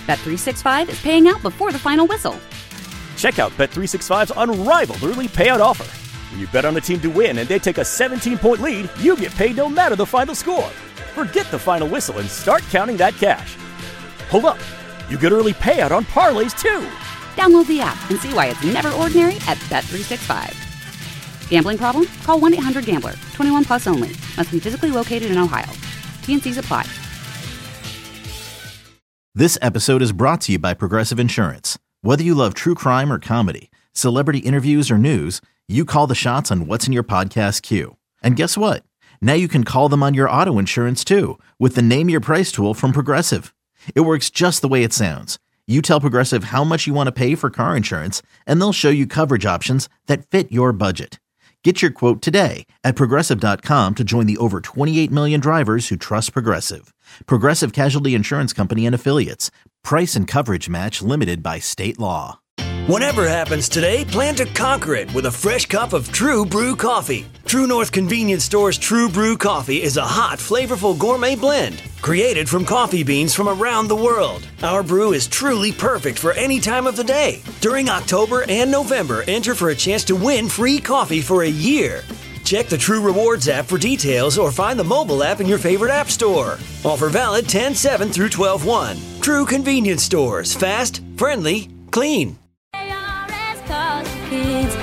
Bet365 is paying out before the final whistle. Check out Bet365's unrivaled early payout offer. When you bet on a team to win and they take a 17-point lead, you get paid no matter the final score. Forget the final whistle and start counting that cash. Hold up. You get early payout on parlays, too. Download the app and see why it's never ordinary at Bet365. Gambling problem? Call 1-800-GAMBLER. 21 plus only. Must be physically located in Ohio. T&Cs apply. This episode is brought to you by Progressive Insurance. Whether you love true crime or comedy, celebrity interviews or news, you call the shots on what's in your podcast queue. And guess what? Now you can call them on your auto insurance too with the Name Your Price tool from Progressive. It works just the way it sounds. You tell Progressive how much you want to pay for car insurance, and they'll show you coverage options that fit your budget. Get your quote today at Progressive.com to join the over 28 million drivers who trust Progressive. Progressive Casualty Insurance Company and Affiliates. Price and coverage match limited by state law. Whatever happens today, plan to conquer it with a fresh cup of True Brew coffee. True North Convenience Store's True Brew coffee is a hot, flavorful gourmet blend created from coffee beans from around the world. Our brew is truly perfect for any time of the day. During October and November, enter for a chance to win free coffee for a year. Check the True Rewards app for details or find the mobile app in your favorite app store. Offer valid 10/7 through 12/1. True Convenience Stores. Fast, friendly, clean. Kids,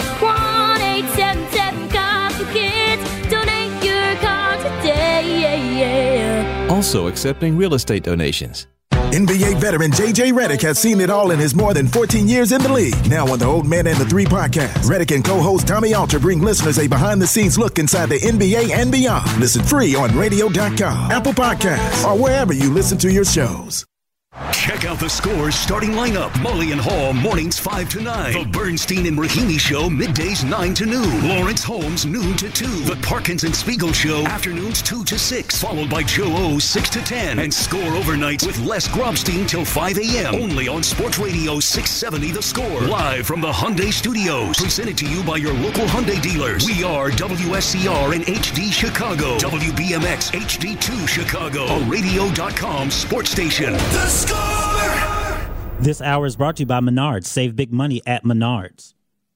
1-877-CAR-FOR-KIDS. Donate your car today. Also accepting real estate donations. NBA veteran J.J. Redick has seen it all in his more than 14 years in the league. Now on the Old Man and the Three podcast, Redick and co-host Tommy Alter bring listeners a behind-the-scenes look inside the NBA and beyond. Listen free on radio.com, Apple Podcasts, or wherever you listen to your shows. Check out the Score's starting lineup. Mully and Hall, mornings 5 to 9. The Bernstein and Rahimi Show, middays 9 to noon. Lawrence Holmes, noon to 2. The Parkinson Spiegel Show, afternoons 2 to 6. Followed by Joe O, 6 to 10. And Score overnights with Les Grobstein till 5 a.m. Only on Sports Radio 670 The Score. Live from the Hyundai Studios. Presented to you by your local Hyundai dealers. We are WSCR and HD Chicago. WBMX HD2 Chicago. A radio.com sports station. The Score! This hour is brought to you by Menards. Save big money at Menards.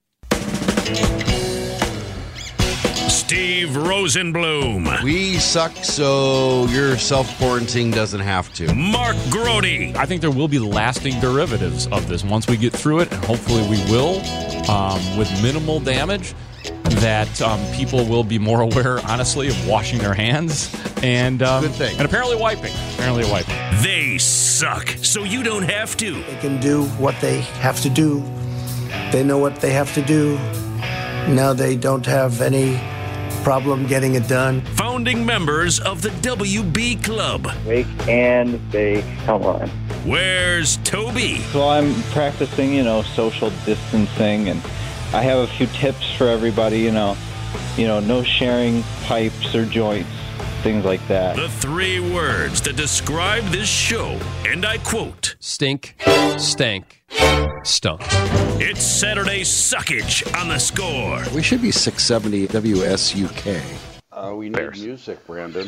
Steve Rosenblum. We suck, so your self-quarantine doesn't have to. Mark Grody. I think there will be lasting derivatives of this once we get through it, and hopefully we will, with minimal damage, that people will be more aware, honestly, of washing their hands and good thing. And apparently wiping. They suck, so you don't have to. They can do what they have to do. They know what they have to do. Now they don't have any problem getting it done. Founding members of the WB Club. Wake and bake. Come on. Where's Toby? So I'm practicing, social distancing, and I have a few tips for everybody, no sharing pipes or joints, things like that. The 3 words that describe this show, and I quote, stink, stank, stunk. It's Saturday Suckage on The Score. We should be 670 WSUK. We need music, Brandon.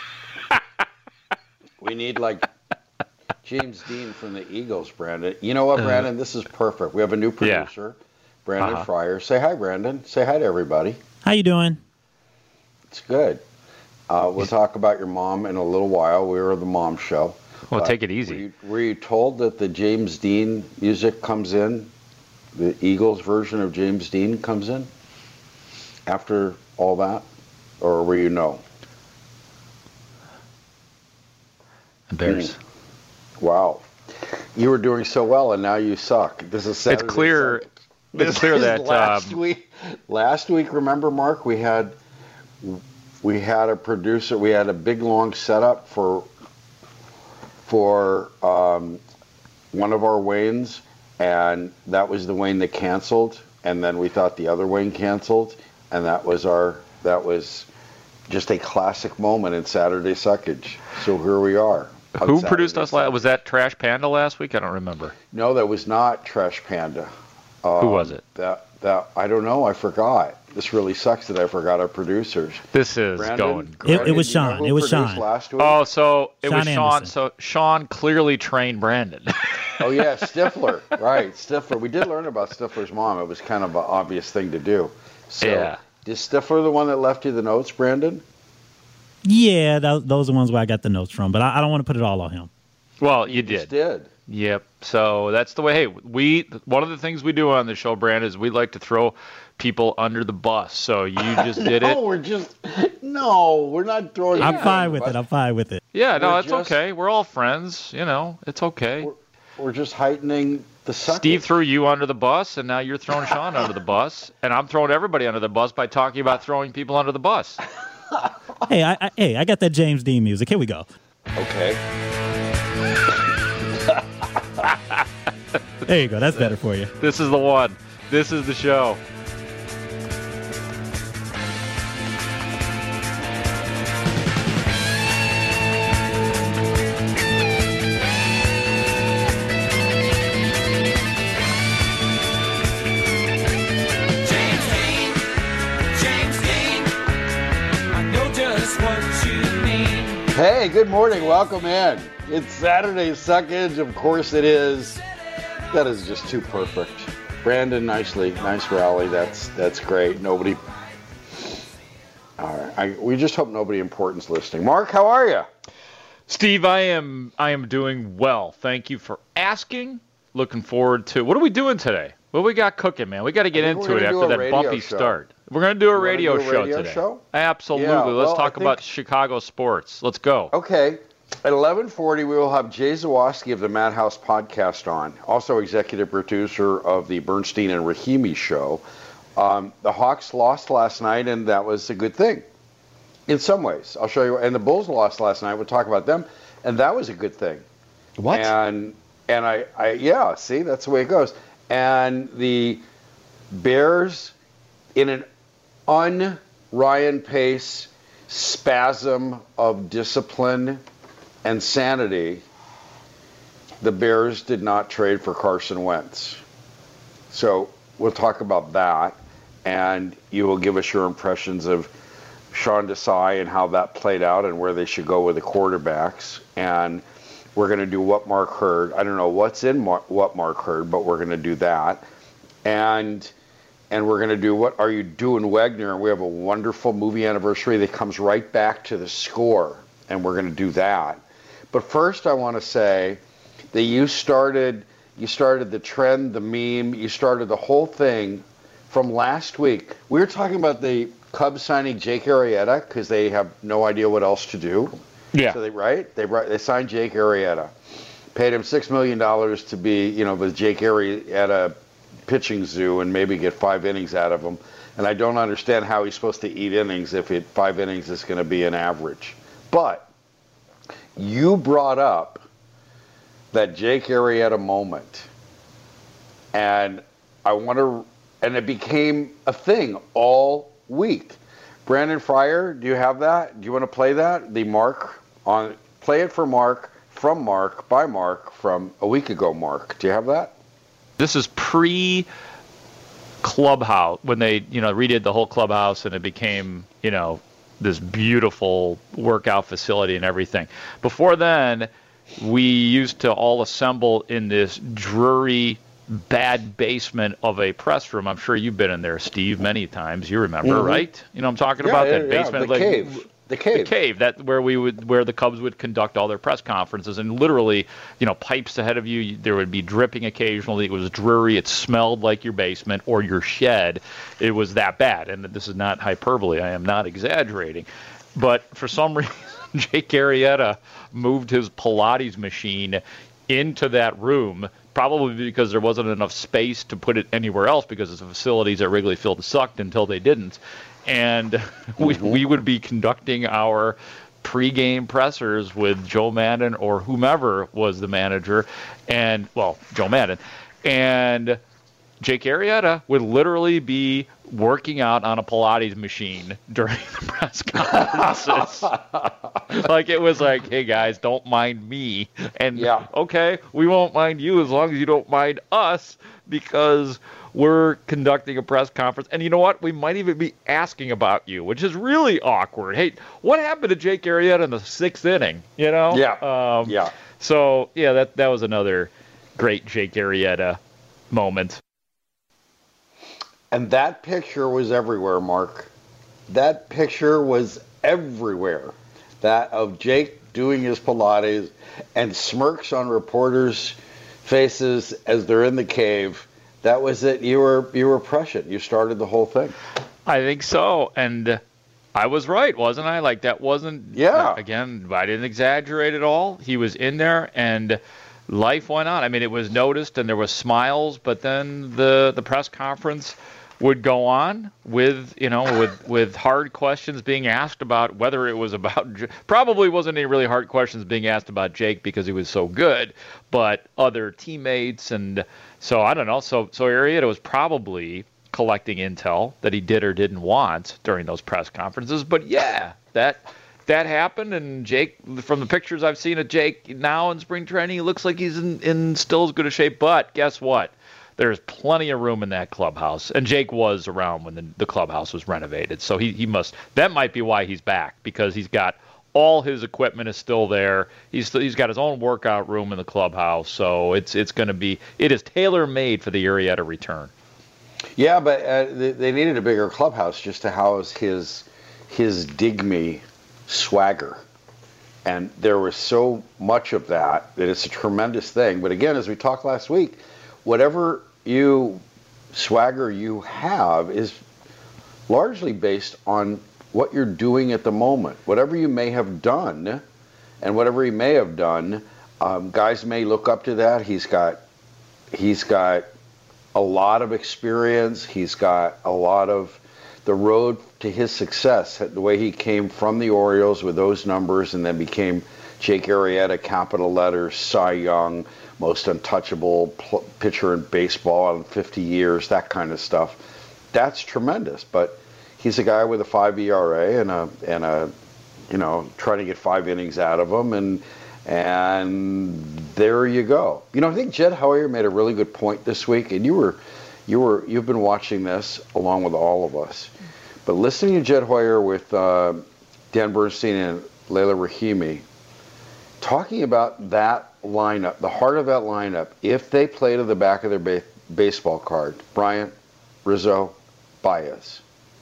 We need, James Dean from the Eagles, Brandon. You know what, Brandon? This is perfect. We have a new producer, Brandon Fryer. Say hi, Brandon. Say hi to everybody. How you doing? It's good. We'll talk about your mom in a little while. We were the mom show. Well, take it easy. Were you told that the James Dean music comes in, the Eagles version of James Dean comes in after all that? Or were you no? The Bears. Wow. You were doing so well, and now you suck. This is Saturday. It's clear that last week, remember, Mark, we had a producer. We had a big long setup for one of our Waynes, and that was the Wayne that canceled. And then we thought the other Wayne canceled, and that was just a classic moment in Saturday Suckage. So here we are. Who produced us last? Was that Trash Panda last week? I don't remember. No, that was not Trash Panda. Who was it? That I don't know. I forgot. This really sucks that I forgot our producers. This is Brandon, It was Sean. It was Sean. Last week? Oh, so it Sean was Sean. Anderson. So Sean clearly trained Brandon. Oh, yeah, Stifler. Right, Stifler. We did learn about Stifler's mom. It was kind of an obvious thing to do. So, Yeah. Is Stifler the one that left you the notes, Brandon? Yeah, those are the ones where I got the notes from, but I don't want to put it all on him. Well, you Just did. did. Yep. So that's the way. Hey, one of the things we do on the show, Brandon, is we like to throw people under the bus. So you just did it. We're not throwing. I'm fine with it. I'm fine with it. Yeah, no, We're it's just- okay. We're all friends. It's okay. We're just heightening the sucker. Steve threw you under the bus, and now you're throwing Sean under the bus, and I'm throwing everybody under the bus by talking about throwing people under the bus. Hey, I got that James Dean music. Here we go. Okay. There you go. That's better for you. This is the one. This is the show. Hey, good morning. Welcome in. It's Saturday Suckage. Of course it is. That is just too perfect. Brandon, nice rally. That's great. Nobody. All right. We just hope nobody important's listening. Mark, how are you? Steve, I am doing well. Thank you for asking. Looking forward to what are we doing today? What we got cooking, man? We got to get into it after that bumpy start. We're going to do a radio show today. Absolutely. Yeah, Let's talk about Chicago sports. Let's go. Okay. At 11:40, we will have Jay Zawoski of the Madhouse podcast on, also executive producer of the Bernstein and Rahimi show. The Hawks lost last night, and that was a good thing in some ways. I'll show you. And the Bulls lost last night. We'll talk about them, and that was a good thing. What? And yeah, see, that's the way it goes. And the Bears, in an un-Ryan Pace spasm of discipline and sanity, the Bears did not trade for Carson Wentz. So we'll talk about that, and you will give us your impressions of Sean Desai and how that played out and where they should go with the quarterbacks. And we're going to do What Mark Heard. I don't know what's in What Mark Heard, but we're going to do that. And we're going to do What Are You Doing, Wagner? And we have a wonderful movie anniversary that comes right back to The Score, and we're going to do that. But first, I want to say that you started the trend, the meme, you started the whole thing from last week. We were talking about the Cubs signing Jake Arrieta because they have no idea what else to do. Yeah. So they signed Jake Arrieta, paid him $6 million to be, the Jake Arrieta pitching zoo and maybe get 5 innings out of him. And I don't understand how he's supposed to eat innings if 5 innings is going to be an average. But you brought up that Jake Arrieta moment, and it became a thing all week. Brandon Fryer, do you have that? Do you want to play that? Play it for Mark, from Mark, by Mark, from a week ago, Mark. Do you have that? This is pre-clubhouse when they, redid the whole clubhouse and it became, this beautiful workout facility and everything. Before then, we used to all assemble in this dreary, bad basement of a press room. I'm sure you've been in there, Steve, many times. You remember, right? I'm talking about that basement. The cave. The cave, where the Cubs would conduct all their press conferences, and literally, pipes ahead of you. There would be dripping occasionally. It was dreary. It smelled like your basement or your shed. It was that bad, and this is not hyperbole. I am not exaggerating. But for some reason, Jake Arrieta moved his Pilates machine into that room, probably because there wasn't enough space to put it anywhere else because the facilities at Wrigley Field sucked until they didn't. And we would be conducting our pregame pressers with Joe Maddon or whomever was the manager, Joe Maddon. And Jake Arrieta would literally be working out on a Pilates machine during the press conferences. It was like, hey, guys, don't mind me. And, okay, we won't mind you as long as you don't mind us because we're conducting a press conference. And you know what? We might even be asking about you, which is really awkward. Hey, what happened to Jake Arrieta in the 6th inning? Yeah. So, that was another great Jake Arrieta moment. And that picture was everywhere, Mark. That picture was everywhere. That of Jake doing his Pilates and smirks on reporters' faces as they're in the cave. That was it. You were prescient. You started the whole thing. I think so. And I was right, wasn't I? Like, that wasn't, again, I didn't exaggerate at all. He was in there, and life went on. I mean, it was noticed, and there was smiles, but then the press conference would go on with, with hard questions being asked about whether it was about, probably wasn't any really hard questions being asked about Jake because he was so good, but other teammates. And so, I don't know. So Arrieta was probably collecting intel that he did or didn't want during those press conferences. But yeah, that happened, and Jake, from the pictures I've seen of Jake now in spring training, he looks like he's in still as good a shape. But guess what? There's plenty of room in that clubhouse, and Jake was around when the clubhouse was renovated. So he must. That might be why he's back, because he's got all his equipment is still there. He's got his own workout room in the clubhouse. So it is tailor made for the Arrieta return. Yeah, but they needed a bigger clubhouse just to house his dig me swagger. And there was so much of that it's a tremendous thing. But again, as we talked last week, whatever swagger you have is largely based on what you're doing at the moment. Whatever you may have done, and whatever he may have done, guys may look up to that. He's got a lot of experience. He's got a lot of the road to his success, the way he came from the Orioles with those numbers and then became Jake Arrieta, capital letters, Cy Young, most untouchable pitcher in baseball in 50 years, that kind of stuff. That's tremendous. But he's a guy with a 5 ERA and a trying to get 5 innings out of him, and there you go. I think Jed Hoyer made a really good point this week, and you've been watching this along with all of us. But listening to Jed Hoyer with Dan Bernstein and Leila Rahimi talking about that lineup, the heart of that lineup, if they play to the back of their baseball card, Bryant, Rizzo, Baez,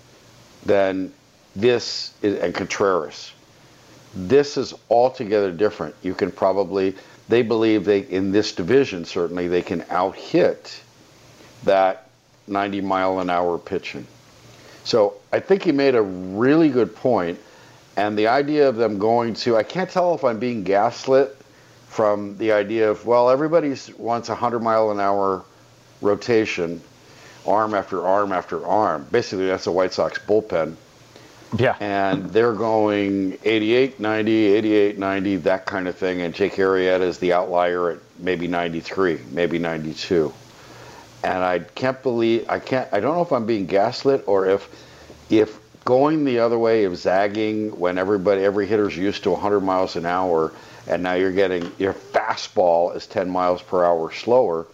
then this is, and Contreras, this is altogether different. You can they believe in this division, certainly, they can out-hit that 90-mile-an-hour pitching. So I think he made a really good point, and the idea of them going to, I can't tell if I'm being gaslit from the idea of, well, everybody wants a 100-mile-an-hour rotation, arm after arm after arm. Basically, that's the White Sox bullpen. Yeah. And they're going 88, 90, 88, 90, that kind of thing. And Jake Arrieta is the outlier at maybe 93, maybe 92. And I don't know if I'm being gaslit or if going the other way of zagging when every hitter's used to 100 miles an hour and now you're getting your fastball is 10 miles per hour slower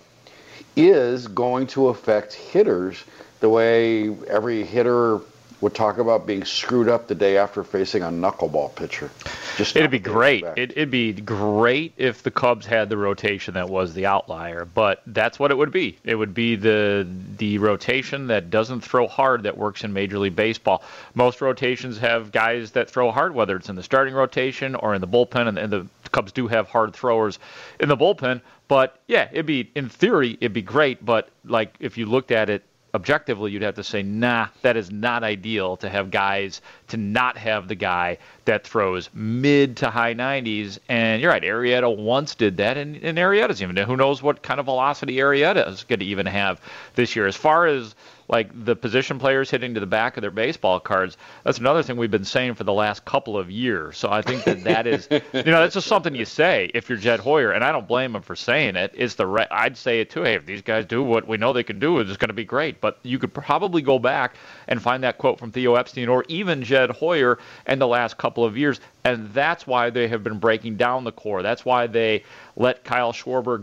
is going to affect hitters the way every hitter would talk about being screwed up the day after facing a knuckleball pitcher. It'd be great. It'd be great if the Cubs had the rotation that was the outlier, but that's what it would be. It would be the rotation that doesn't throw hard that works in Major League Baseball. Most rotations have guys that throw hard, whether it's in the starting rotation or in the bullpen, and the Cubs do have hard throwers in the bullpen. But yeah, in theory, it'd be great, but like if you looked at it objectively, you'd have to say, nah, that is not ideal to have guys, to not have the guy that throws mid to high 90s. And you're right, Arrieta once did that, and Arrieta's even, who knows what kind of velocity Arrieta is going to even have this year. As far as like the position players hitting to the back of their baseball cards, that's another thing we've been saying for the last couple of years. So I think that is, that's just something you say if you're Jed Hoyer, and I don't blame him for saying it. I'd say it too. Hey, if these guys do what we know they can do, it's going to be great. But you could probably go back and find that quote from Theo Epstein or even Jed Hoyer in the last couple of years, and that's why they have been breaking down the core. That's why they let Kyle Schwarber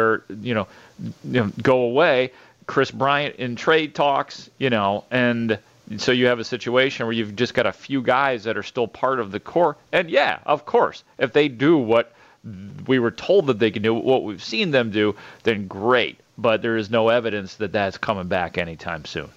go away. Chris Bryant in trade talks, and so you have a situation where you've just got a few guys that are still part of the core. And yeah, of course, if they do what we were told that they can do what we've seen them do, then great. But there is no evidence that that's coming back anytime soon.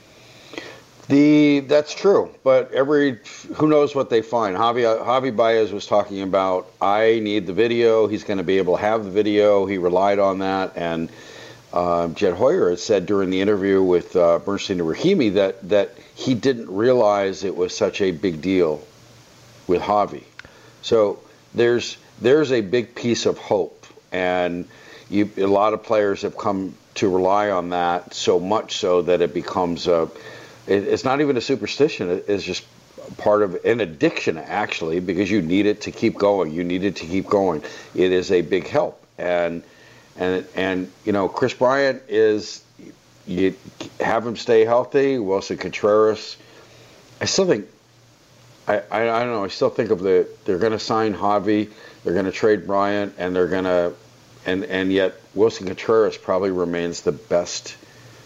That's true, but who knows what they find. Javi Baez was talking about, I need the video. He's going to be able to have the video. He relied on that, and Jed Hoyer had said during the interview with Bernstein and Rahimi that he didn't realize it was such a big deal with Javi. So there's a big piece of hope, and a lot of players have come to rely on that so much so that it becomes it's not even a superstition. It's just part of an addiction, actually, because you need it to keep going. You need it to keep going. It is a big help. And Chris Bryant you have him stay healthy. Wilson Contreras, I still think, I don't know, I still think they're going to sign Javi, they're going to trade Bryant, and they're going to, and yet Wilson Contreras probably remains the best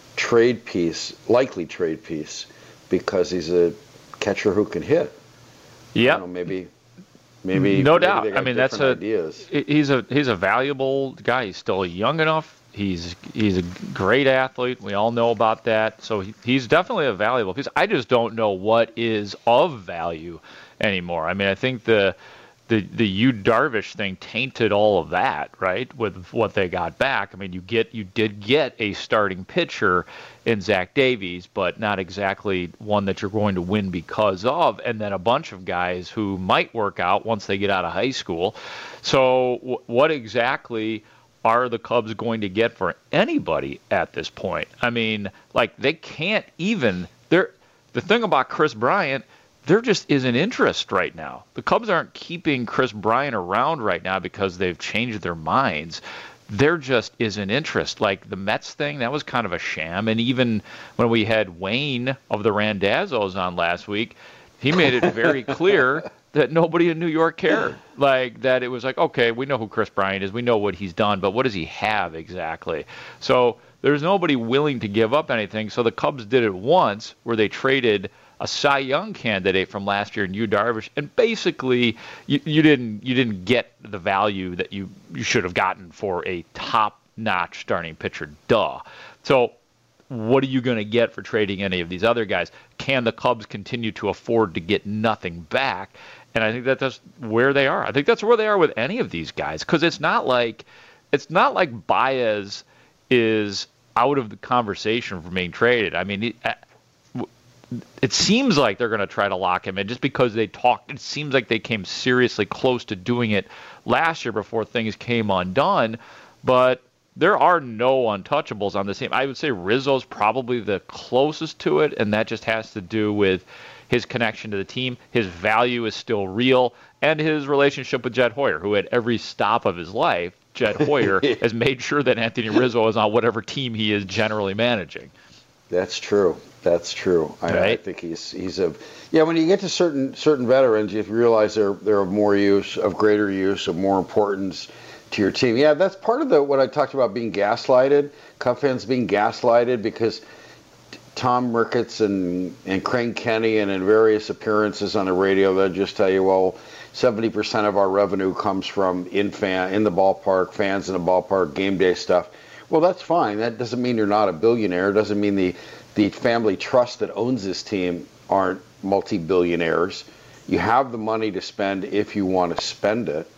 likely trade piece, because he's a catcher who can hit. Yeah, maybe no doubt. I mean, ideas. He's a valuable guy. He's still young enough. He's a great athlete. We all know about that. So he's definitely a valuable piece. I just don't know what is of value anymore. I mean, I think the Yu Darvish thing tainted all of that, right? With what they got back. I mean, you did get a starting pitcher in Zach Davies, but not exactly one that you're going to win because of, and then a bunch of guys who might work out once they get out of high school. So what exactly are the Cubs going to get for anybody at this point? I mean, like, they can't even. The thing about Chris Bryant, there just isn't interest right now. The Cubs aren't keeping Chris Bryant around right now because they've changed their minds. There just isn't interest. Like the Mets thing, that was kind of a sham. And even when we had Wayne of the Randazzo's on last week, he made it very clear that nobody in New York cared. Like, that it was like, okay, we know who Chris Bryant is. We know what he's done, but what does he have exactly? So there's nobody willing to give up anything. So the Cubs did it once where they traded a Cy Young candidate from last year in Yu Darvish, and basically you didn't get the value that you should have gotten for a top-notch starting pitcher. Duh. So what are you going to get for trading any of these other guys? Can the Cubs continue to afford to get nothing back? And I think that's where they are. I think that's where they are with any of these guys, because it's not like Baez is out of the conversation for being traded. I mean, it seems like they're going to try to lock him in just because they talked. It seems like they came seriously close to doing it last year before things came undone. But there are no untouchables on the team. I would say Rizzo's probably the closest to it, and that just has to do with his connection to the team. His value is still real, and his relationship with Jed Hoyer, who at every stop of his life, Jed Hoyer has made sure that Anthony Rizzo is on whatever team he is generally managing. That's true. That's true. Right? I think he's a when you get to certain veterans, you realize they're of more use, of greater use, of more importance to your team. Yeah, that's part of what I talked about being gaslighted. Cub fans being gaslighted because Tom Ricketts and Crane Kenny and in various appearances on the radio, they'll just tell you, well, 70% of our revenue comes from in the ballpark, fans in the ballpark, game day stuff. Well, that's fine. That doesn't mean you're not a billionaire. It doesn't mean the family trust that owns this team aren't multi-billionaires. You have the money to spend if you want to spend it.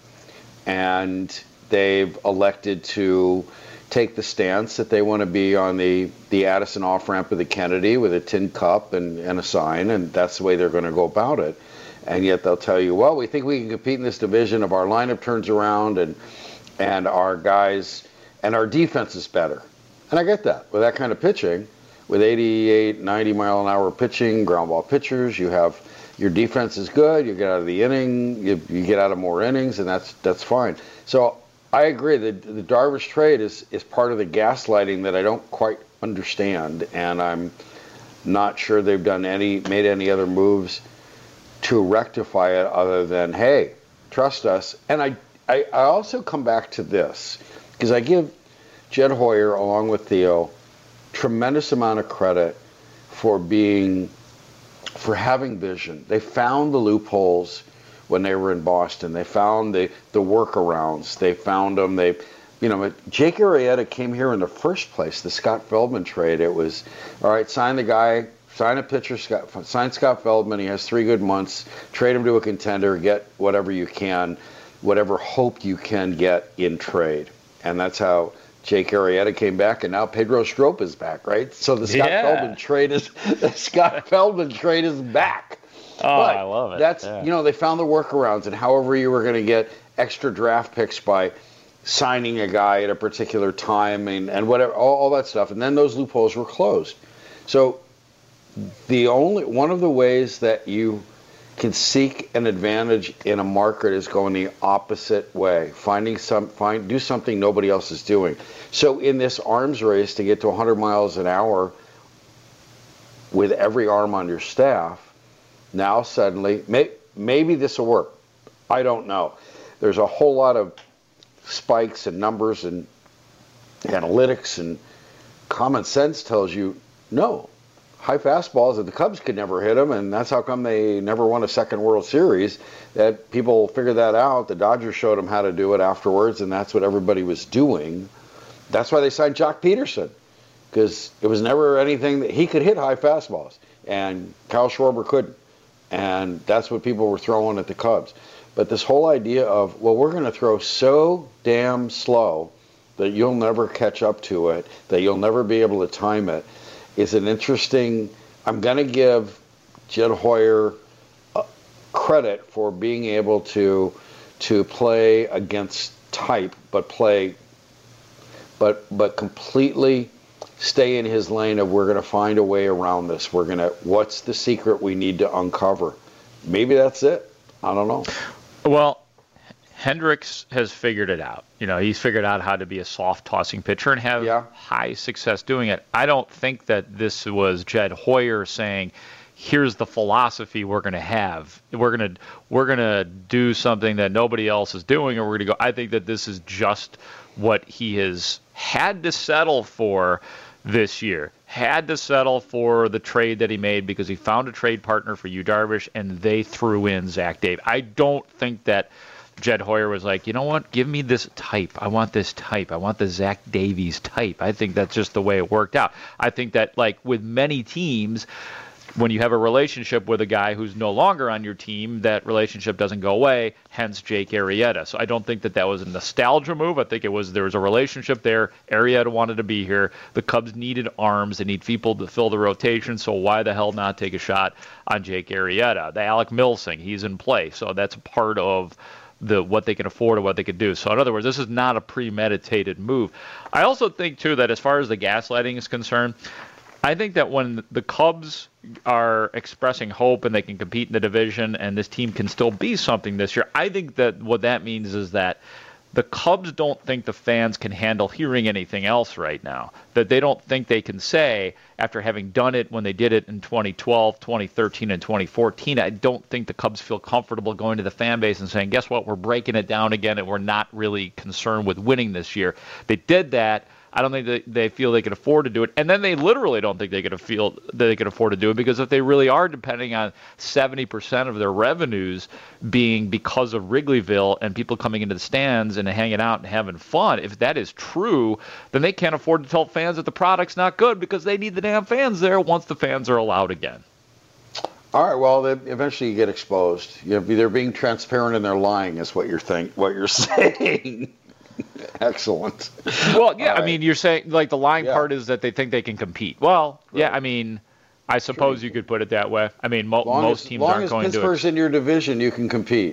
And they've elected to take the stance that they want to be on the Addison off-ramp of the Kennedy with a tin cup and a sign, and that's the way they're going to go about it. And yet they'll tell you, well, we think we can compete in this division if our lineup turns around and our guys and our defense is better. And I get that. With that kind of pitching, with 88, 90-mile-an-hour pitching, ground ball pitchers, you have your defense is good, you get out of the inning, you get out of more innings, and that's fine. So I agree that the Darvish trade is part of the gaslighting that I don't quite understand, and I'm not sure they've made any other moves to rectify it other than, hey, trust us. And I also come back to this, because I give Jed Hoyer, along with Theo, tremendous amount of credit for having vision. They found the loopholes when they were in Boston. They found the workarounds. They found them. Jake Arrieta came here in the first place, the Scott Feldman trade. It was, all right, sign the guy, sign a pitcher, sign Scott Feldman. He has 3 good months. Trade him to a contender, get whatever you can, whatever hope you can get in trade. And that's how Jake Arrieta came back, and now Pedro Strop is back, right? So the Scott Feldman trade is back. Oh, but I love it. That's they found the workarounds, and however you were going to get extra draft picks by signing a guy at a particular time and whatever, all that stuff, and then those loopholes were closed. So one of the ways that you can seek an advantage in a market is going the opposite way, do something nobody else is doing. So in this arms race to get to 100 miles an hour with every arm on your staff, now suddenly maybe this will work. I don't know. There's a whole lot of spikes and numbers and analytics, and common sense tells you no. High fastballs, and the Cubs could never hit them, and that's how come they never won a second World Series. That people figured that out. The Dodgers showed them how to do it afterwards, and that's what everybody was doing. That's why they signed Jock Peterson, because it was never anything that he could hit high fastballs, and Kyle Schwarber couldn't, and that's what people were throwing at the Cubs. But this whole idea of, well, we're going to throw so damn slow that you'll never catch up to it, that you'll never be able to time it, is an interesting. I'm going to give Jed Hoyer credit for being able to play against type, but completely stay in his lane of, we're going to find a way around this. What's the secret we need to uncover? Maybe that's it. I don't know. Well, Hendricks has figured it out. He's figured out how to be a soft tossing pitcher and have high success doing it. I don't think that this was Jed Hoyer saying, here's the philosophy we're going to have. We're going to do something that nobody else is doing, or we're going to go. I think that this is just what he has had to settle for this year. Had to settle for the trade that he made because he found a trade partner for Yu Darvish, and they threw in Zach Davies. I don't think that Jed Hoyer was like, you know what, give me this type. I want this type. I want the Zach Davies type. I think that's just the way it worked out. I think that, like with many teams, when you have a relationship with a guy who's no longer on your team, that relationship doesn't go away, hence Jake Arrieta. So I don't think that was a nostalgia move. I think there was a relationship there. Arrieta wanted to be here. The Cubs needed arms. They need people to fill the rotation, so why the hell not take a shot on Jake Arrieta? The Alec Mills thing, he's in play, so that's part of what they can afford or what they could do. So in other words, this is not a premeditated move. I also think, too, that as far as the gaslighting is concerned, I think that when the Cubs are expressing hope and they can compete in the division and this team can still be something this year, I think that what that means is that the Cubs don't think the fans can handle hearing anything else right now. That they don't think they can say, after having done it when they did it in 2012, 2013, and 2014, I don't think the Cubs feel comfortable going to the fan base and saying, guess what, we're breaking it down again and we're not really concerned with winning this year. They did that. I don't think they feel they could afford to do it. And then they literally don't think they could afford to do it, because if they really are depending on 70% of their revenues being because of Wrigleyville and people coming into the stands and hanging out and having fun, if that is true, then they can't afford to tell fans that the product's not good, because they need the damn fans there once the fans are allowed again. All right, well, eventually you get exposed. They're being transparent and they're lying is what you're saying. Excellent. Well, yeah, right. I mean, you're saying, like, the lying part is that they think they can compete. Well, right. Yeah, I mean, I suppose you could put it that way. I mean, most teams aren't going to do it. As long as Pittsburgh's in your division, you can compete.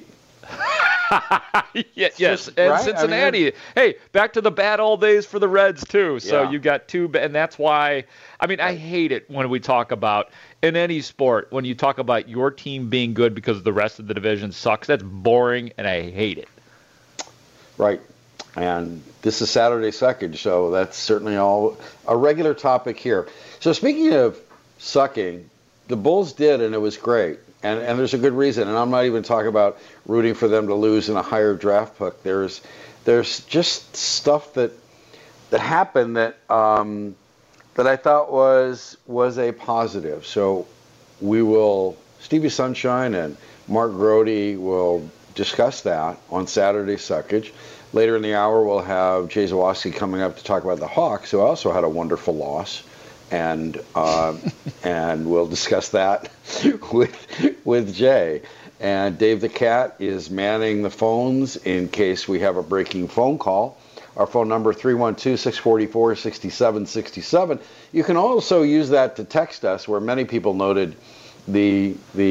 Yes, and right? Cincinnati. Hey, back to the bad old days for the Reds, too. So you got two, and that's why, I mean, I hate it when we talk about, in any sport, when you talk about your team being good because the rest of the division sucks. That's boring, and I hate it. Right. And this is Saturday Suckage, so that's certainly all a regular topic here. So speaking of sucking, the Bulls did, and it was great. And there's a good reason. And I'm not even talking about rooting for them to lose in a higher draft pick. There's just stuff that happened that I thought was a positive. So Stevie Sunshine and Mark Grody will discuss that on Saturday Suckage. Later in the hour, we'll have Jay Zawaski coming up to talk about the Hawks, who also had a wonderful loss, and we'll discuss that with Jay. And Dave the Cat is manning the phones in case we have a breaking phone call. Our phone number 312-644-6767. You can also use that to text us, where many people noted the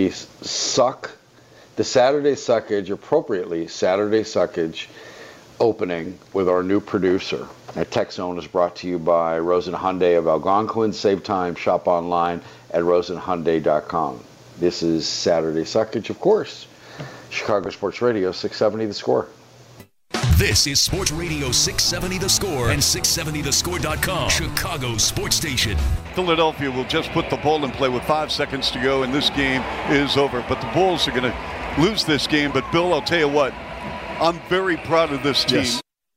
Saturday Suckage, appropriately Saturday Suckage opening with our new producer. That text zone is brought to you by Rosen Hyundai of Algonquin. Save time, shop online at rosenhyundai.com. This is Saturday Suckage, of course. Chicago Sports Radio 670 The Score. This is Sports Radio 670 The Score and 670thescore.com, Chicago Sports Station. Philadelphia will just put the ball in play with 5 seconds to go, and this game is over. But the Bulls are going to lose this game. But, Bill, I'll tell you what, I'm very proud of this team.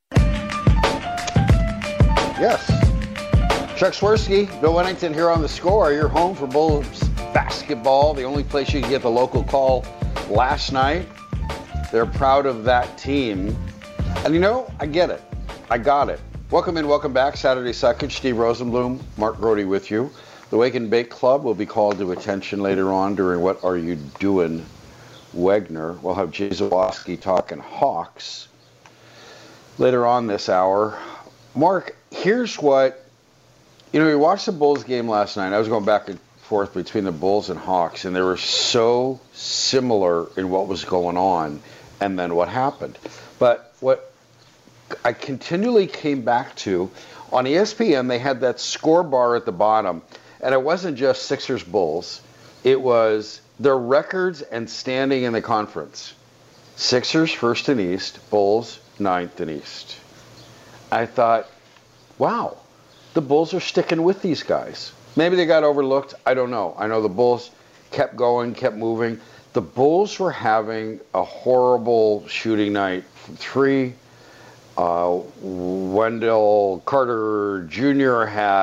Yes. Chuck Swirsky, Bill Wennington here on The Score. You're home for Bulls basketball, the only place you can get the local call last night. They're proud of that team. And you know, I get it. I got it. Welcome in, welcome back. Saturday Suckage. Steve Rosenblum, Mark Grody with you. The Wake and Bake Club will be called to attention later on during What Are You Doing, Wegner. We'll have Jay Zawaski talking Hawks later on this hour. Mark, here's what, we watched the Bulls game last night. I was going back and forth between the Bulls and Hawks, and they were so similar in what was going on and then what happened. But what I continually came back to, on ESPN, they had that score bar at the bottom, and it wasn't just Sixers Bulls. It was their records and standing in the conference. Sixers first in East, Bulls ninth in East. I thought, wow, the Bulls are sticking with these guys. Maybe they got overlooked. I don't know. I know the Bulls kept going, kept moving. The Bulls were having a horrible shooting night from three. Wendell Carter Jr.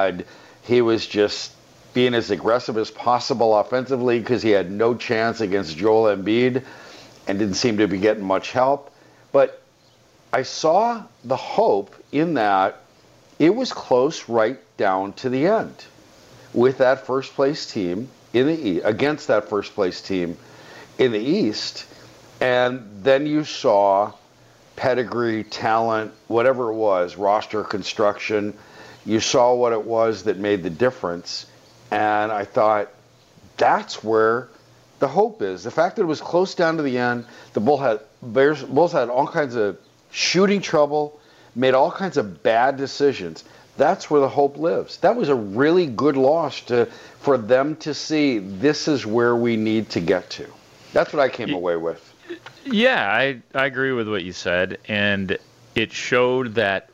he was just being as aggressive as possible offensively because he had no chance against Joel Embiid and didn't seem to be getting much help. But I saw the hope in that it was close right down to the end with that first place team in the East, against that first place team in the East. And then you saw pedigree, talent, whatever it was, roster construction. You saw what it was that made the difference. And I thought, that's where the hope is. The fact that it was close down to the end, the Bulls had all kinds of shooting trouble, made all kinds of bad decisions. That's where the hope lives. That was a really good loss for them to see this is where we need to get to. That's what I came away with. Yeah, I agree with what you said, and it showed that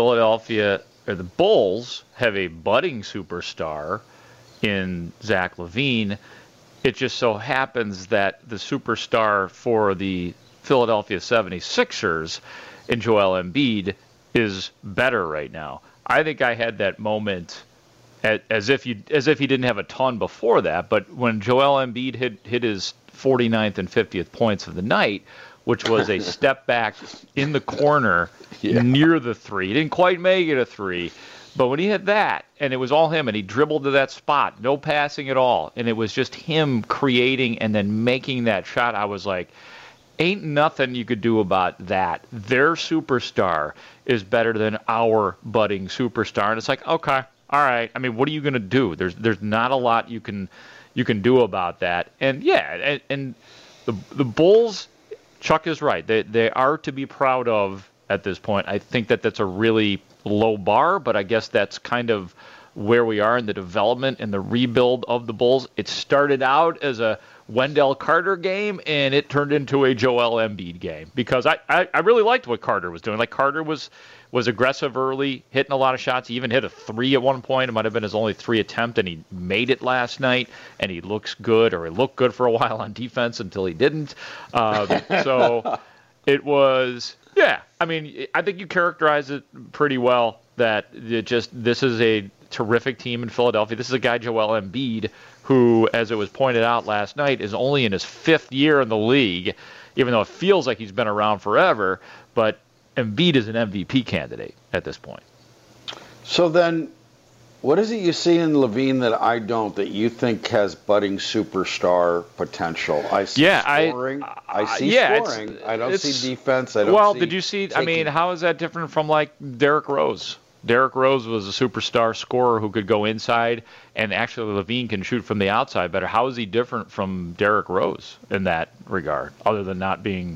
the Bulls have a budding superstar in Zach LaVine. It just so happens that the superstar for the Philadelphia 76ers in Joel Embiid is better right now. I think I had that moment as if he didn't have a ton before that, but when Joel Embiid hit his 49th and 50th points of the night, which was a step back in the corner near the three. He didn't quite make it a three, but when he hit that, and it was all him, and he dribbled to that spot, no passing at all, and it was just him creating and then making that shot, I was like, ain't nothing you could do about that. Their superstar is better than our budding superstar. And it's like, okay, all right. I mean, what are you going to do? There's not a lot you can do about that. And yeah, and the Bulls, Chuck is right. They are to be proud of at this point. I think that's a really low bar, but I guess that's kind of where we are in the development and the rebuild of the Bulls. It started out as a Wendell Carter game, and it turned into a Joel Embiid game because I really liked what Carter was doing. Like, Carter was aggressive early, hitting a lot of shots. He even hit a three at one point. It might have been his only three attempt, and he made it last night, and he looks good, or he looked good for a while on defense until he didn't. So it was, yeah, I mean, I think you characterized it pretty well, that this is terrific team in Philadelphia. This is a guy, Joel Embiid, who, as it was pointed out last night, is only in his 5th year in the league, even though it feels like he's been around forever. But Embiid is an MVP candidate at this point. So then, what is it you see in LaVine that I don't, that you think has budding superstar potential? I see scoring. I see scoring. I don't see defense. I don't well, see did you see? taking... I mean, how is that different from like Derrick Rose? Derrick Rose was a superstar scorer who could go inside, and actually LaVine can shoot from the outside better. How is he different from Derrick Rose in that regard, other than not being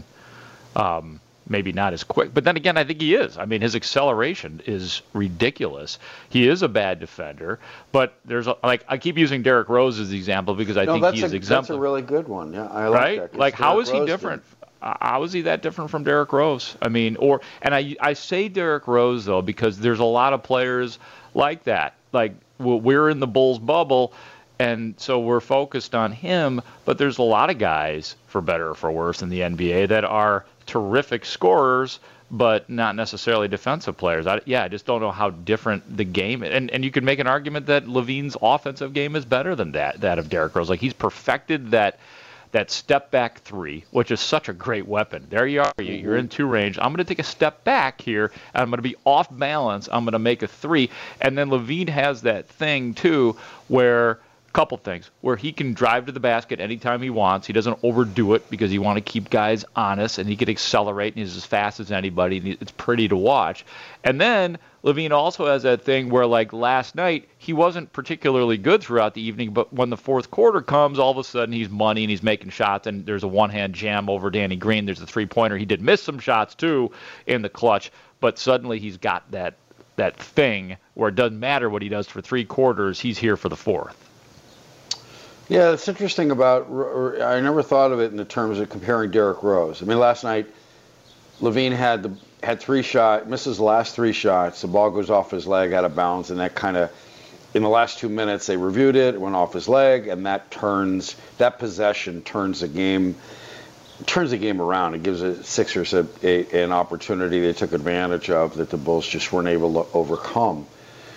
maybe not as quick? But then again, I think he is. I mean, his acceleration is ridiculous. He is a bad defender, but there's I keep using Derrick Rose as the example because I think he's exemplary. That's a really good one. Yeah, I like that. Like, how is he different? How is he that different from Derrick Rose? I mean, I say Derrick Rose, though, because there's a lot of players like that. Like, we're in the Bulls bubble, and so we're focused on him, but there's a lot of guys, for better or for worse, in the NBA that are terrific scorers, but not necessarily defensive players. I just don't know how different the game is. And you could make an argument that LaVine's offensive game is better than that of Derrick Rose. Like, he's perfected that step back 3, which is such a great weapon. There you are. You're in 2 range. I'm going to take a step back here, and I'm going to be off balance. I'm going to make a 3. And then LaVine has that thing, too, where couple things, where he can drive to the basket anytime he wants. He doesn't overdo it because you want to keep guys honest, and he can accelerate, and he's as fast as anybody, and it's pretty to watch. And then LaVine also has that thing where, like last night, he wasn't particularly good throughout the evening, but when the fourth quarter comes, all of a sudden he's money and he's making shots, and there's a one-hand jam over Danny Green. There's a three-pointer. He did miss some shots, too, in the clutch, but suddenly he's got that thing where it doesn't matter what he does for 3 quarters. He's here for the fourth. Yeah, it's interesting about, I never thought of it in the terms of comparing Derrick Rose. I mean, last night, LaVine had 3 shots, misses the last 3 shots, the ball goes off his leg out of bounds, and that kind of, in the last 2 minutes, they reviewed it went off his leg, and that possession turns the game around. It gives the Sixers an opportunity they took advantage of that the Bulls just weren't able to overcome.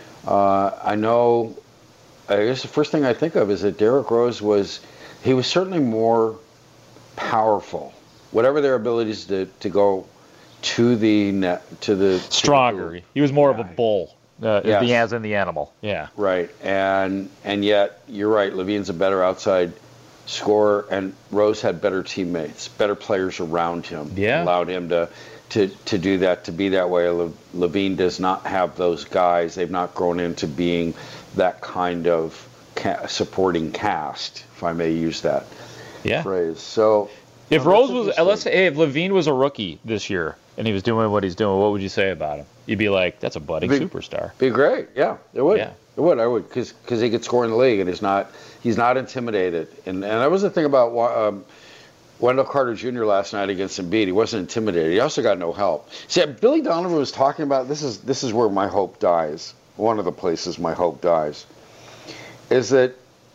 I guess the first thing I think of is that Derrick Rose was certainly more powerful. Whatever their abilities to go to the net, to the stronger. He was more of a bull, as in the animal. Yeah. Right, and yet you're right. LaVine's a better outside scorer, and Rose had better teammates, better players around him. Yeah. Allowed him to do that, to be that way. LaVine does not have those guys. They've not grown into being that kind of supporting cast, if I may use that phrase. So, if Rose was, let's say, if LaVine was a rookie this year and he was doing what he's doing, what would you say about him? You'd be like, that's a budding superstar. Be great, yeah, it would. Yeah. It would, I would, because he could score in the league, and he's not intimidated. And that was the thing about Wendell Carter Jr. last night against Embiid. He wasn't intimidated. He also got no help. See, Billy Donovan was talking about, this is where my hope dies. One of the places my hope dies is that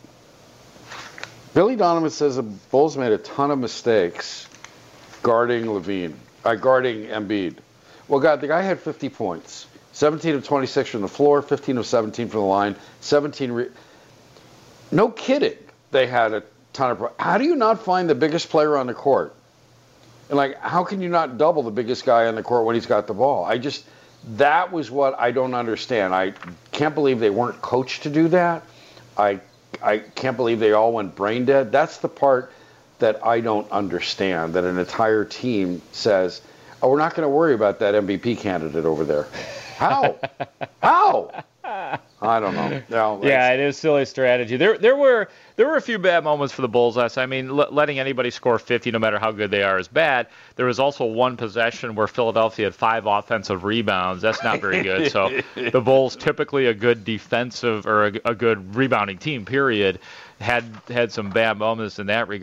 Billy Donovan says the Bulls made a ton of mistakes guarding Embiid. Well, God, the guy had 50 points, 17 of 26 from the floor, 15 of 17 from the line, 17. No kidding. They had a ton of. How do you not find the biggest player on the court? And how can you not double the biggest guy on the court when he's got the ball? That was what I don't understand. I can't believe they weren't coached to do that. I can't believe they all went brain dead. That's the part that I don't understand, that an entire team says, oh, we're not going to worry about that MVP candidate over there. How? How? I don't know. No, yeah, it is silly strategy. There were a few bad moments for the Bulls last night. I mean, letting anybody score 50, no matter how good they are, is bad. There was also one possession where Philadelphia had 5 offensive rebounds. That's not very good. So the Bulls, typically a good defensive or a good rebounding team, period, had some bad moments in that regard.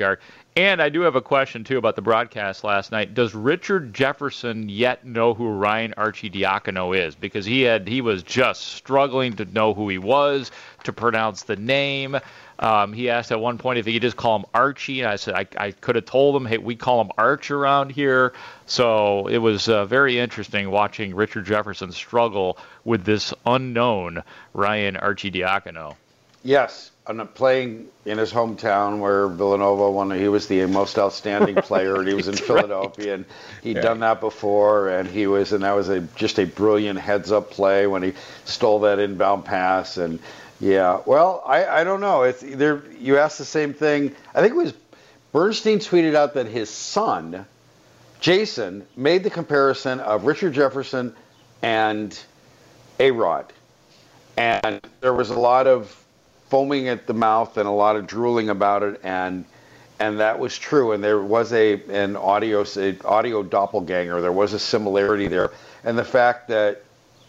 And I do have a question, too, about the broadcast last night. Does Richard Jefferson yet know who Ryan Arcidiacono is? Because he was just struggling to know who he was, to pronounce the name. He asked at one point if he could just call him Archie. And I said I could have told him, hey, we call him Arch around here. So it was very interesting watching Richard Jefferson struggle with this unknown Ryan Arcidiacono. Yes, and playing in his hometown where Villanova won. He was the most outstanding player, and he was in Philadelphia, and he'd done that before, and that was just a brilliant heads-up play when he stole that inbound pass. And yeah, well, I don't know. You asked the same thing. I think it was Bernstein tweeted out that his son, Jason, made the comparison of Richard Jefferson and A-Rod, and there was a lot of foaming at the mouth and a lot of drooling about it, and that was true. And there was an audio doppelganger. There was a similarity there, and the fact that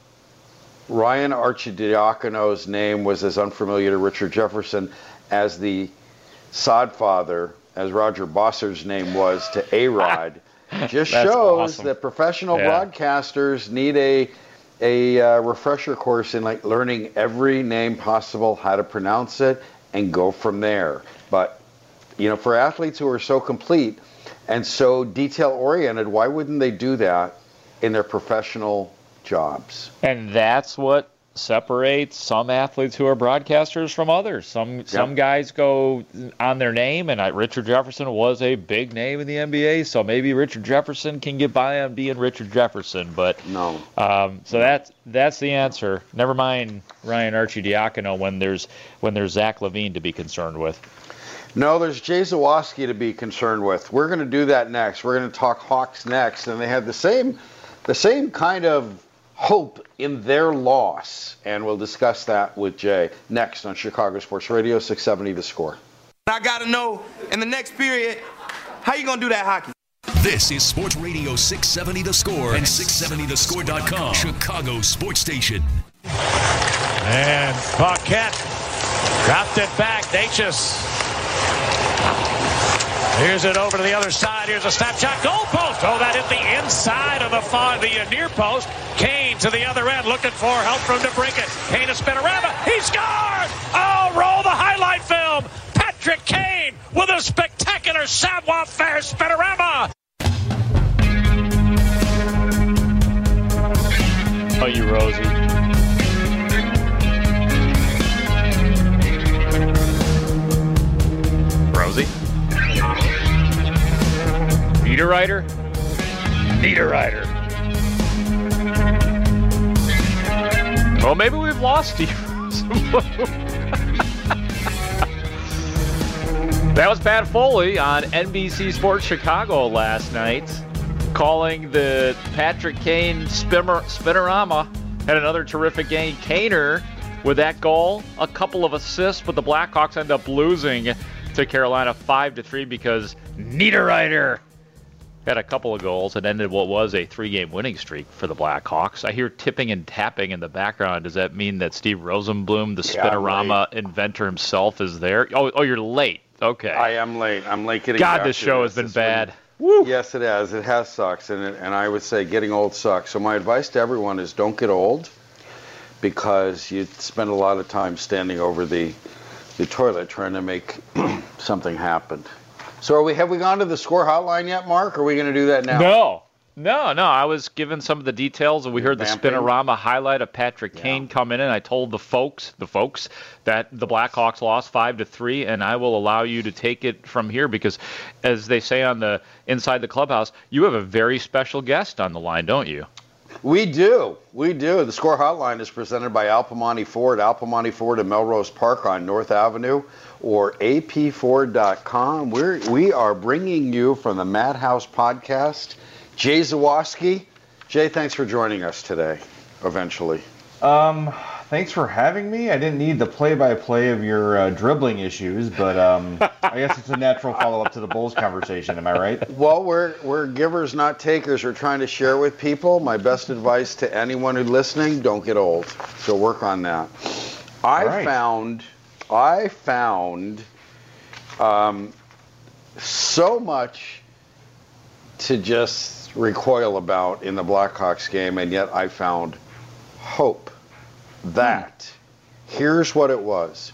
Ryan Arcidiacono's name was as unfamiliar to Richard Jefferson as the Sodfather, as Roger Bossard's name was to A-Rod, just shows awesome. That professional broadcasters need a refresher course in like learning every name possible, how to pronounce it, and go from there. But, for athletes who are so complete and so detail-oriented, why wouldn't they do that in their professional jobs? And that's what separates some athletes who are broadcasters from others. Some guys go on their name, and Richard Jefferson was a big name in the NBA, so maybe Richard Jefferson can get by on being Richard Jefferson. But no. So that's the answer. Never mind Ryan Arcidiacono when there's Zach LaVine to be concerned with. No, there's Jay Zawoski to be concerned with. We're going to do that next. We're going to talk Hawks next, and they had the same kind of hope in their loss, and we'll discuss that with Jay next on Chicago Sports Radio 670 The Score. I got to know in the next period, how you going to do that hockey? This is Sports Radio 670 The Score and 670thescore.com, Chicago Sports Station. And Paquette dropped it back. Natchez. Here's it over to the other side. Here's a snapshot. Goal post. Oh, that hit the inside of the near post. Kane to the other end looking for help from DeBrincat. Kane to Spinorama. He scored! Oh, roll the highlight film. Patrick Kane with a spectacular savoir-faire Spinorama. Oh, you Rosie. Rosie? Niederreiter? Niederreiter. Well, maybe we've lost you. That was Pat Foley on NBC Sports Chicago last night, calling the Patrick Kane Spinorama. Had another terrific game. Kaner with that goal, a couple of assists, but the Blackhawks end up losing to Carolina 5-3 because Niederreiter had a couple of goals and ended what was a 3-game winning streak for the Blackhawks. I hear tipping and tapping in the background. Does that mean that Steve Rosenblum, the Spinorama inventor himself, is there? Oh, you're late. Okay. I am late. I'm late getting God, this show has been bad. Woo. Yes, it has. It has sucks, and I would say getting old sucks. So my advice to everyone is don't get old, because you spend a lot of time standing over the toilet trying to make something happen. So have we gone to the Score hotline yet, Mark? Or are we going to do that now? No. I was given some of the details, and we heard the Spinorama highlight of Patrick Kane come in, and I told the folks that the Blackhawks lost 5-3, and I will allow you to take it from here because, as they say on the Inside the Clubhouse, you have a very special guest on the line, don't you? We do. The Score hotline is presented by Al Piemonte Ford in Melrose Park on North Avenue, or apford.com. We are bringing you from the Madhouse podcast, Jay Zawoski. Jay, thanks for joining us today, eventually. Thanks for having me. I didn't need the play-by-play of your dribbling issues, but I guess it's a natural follow-up to the Bulls conversation. Am I right? Well, we're givers, not takers. We're trying to share with people. My best advice to anyone who's listening, don't get old. So work on that. I found so much to just recoil about in the Blackhawks game, and yet I found hope. That here's what it was.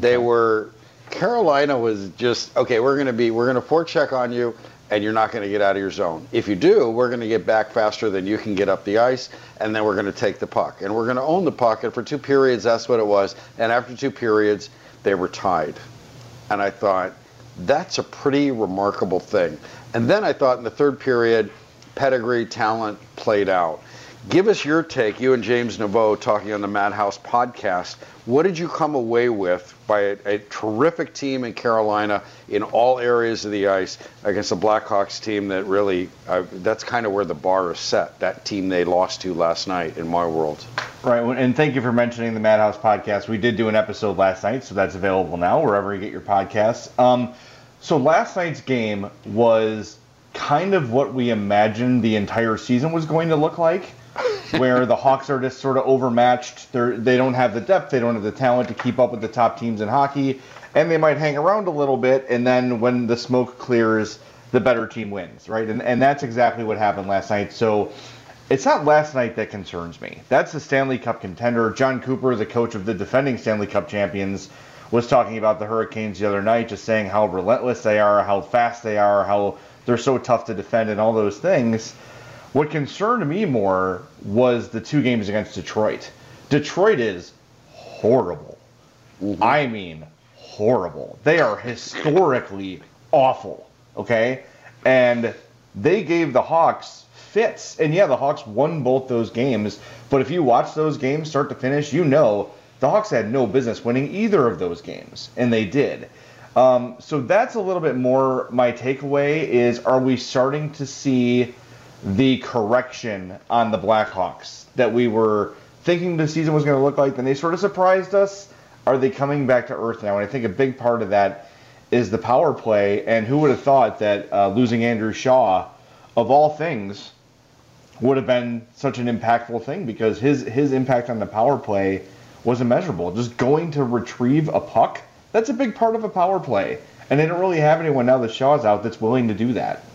Carolina was just, okay, we're going to forecheck on you, and you're not going to get out of your zone. If you do, we're going to get back faster than you can get up the ice, and then we're going to take the puck. And we're going to own the puck, and for 2 periods, that's what it was. And after 2 periods, they were tied. And I thought, that's a pretty remarkable thing. And then I thought in the 3rd period, pedigree, talent played out. Give us your take, you and James Naveau talking on the Madhouse podcast. What did you come away with by a terrific team in Carolina in all areas of the ice against a Blackhawks team that really, that's kind of where the bar is set, that team they lost to last night in my world. Right, and thank you for mentioning the Madhouse podcast. We did do an episode last night, so that's available now wherever you get your podcasts. So last night's game was kind of what we imagined the entire season was going to look like. Where the Hawks are just sort of overmatched. They don't have the depth, they don't have the talent to keep up with the top teams in hockey, and they might hang around a little bit, and then when the smoke clears, the better team wins, right? And that's exactly what happened last night. So it's not last night that concerns me. That's the Stanley Cup contender. John Cooper, the coach of the defending Stanley Cup champions, was talking about the Hurricanes the other night, just saying how relentless they are, how fast they are, how they're so tough to defend, and all those things. What concerned me more was the 2 games against Detroit. Detroit is horrible. Mm-hmm. I mean, horrible. They are historically awful, okay? And they gave the Hawks fits. And yeah, the Hawks won both those games, but if you watch those games start to finish, you know the Hawks had no business winning either of those games, and they did. So that's a little bit more my takeaway is, are we starting to see the correction on the Blackhawks that we were thinking the season was going to look like? Then they sort of surprised us. Are they coming back to earth now? And I think a big part of that is the power play. And who would have thought that losing Andrew Shaw, of all things, would have been such an impactful thing, because his impact on the power play was immeasurable. Just going to retrieve a puck, that's a big part of a power play. And they don't really have anyone now that Shaw's out that's willing to do that.